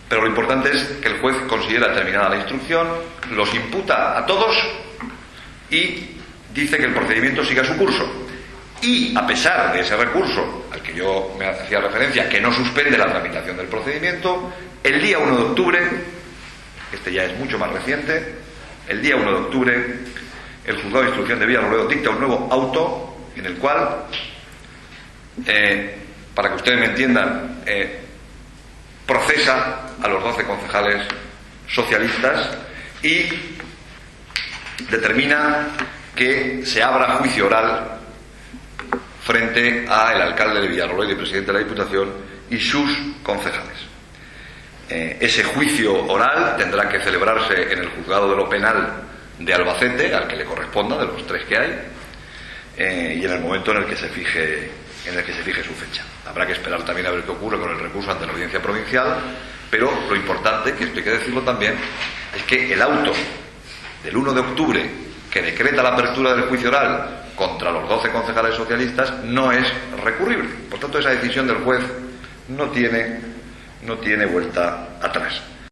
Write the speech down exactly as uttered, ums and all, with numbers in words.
Pero lo importante es que el juez considera terminada la instrucción, los imputa a todos y dice que el procedimiento siga su curso. Y a pesar de ese recurso al que yo me hacía referencia, que no suspende la tramitación del procedimiento, el día uno de octubre, este ya es mucho más reciente, el día uno de octubre el juzgado de instrucción de Villarrobledo dicta un nuevo auto en el cual, eh, para que ustedes me entiendan, eh, procesa a los doce concejales socialistas y determina que se abra juicio oral frente al alcalde de Villarrobledo y presidente de la Diputación y sus concejales. Eh, ese juicio oral tendrá que celebrarse en el juzgado de lo penal de Albacete, al que le corresponda de los tres que hay, eh, y en el momento en el que se fije en el que se fije su fecha. Habrá que esperar también a ver qué ocurre con el recurso ante la Audiencia Provincial, pero lo importante, que esto hay que decirlo también, es que el auto del uno de octubre que decreta la apertura del juicio oral contra los doce concejales socialistas no es recurrible. Por tanto, esa decisión del juez no tiene, no tiene vuelta atrás.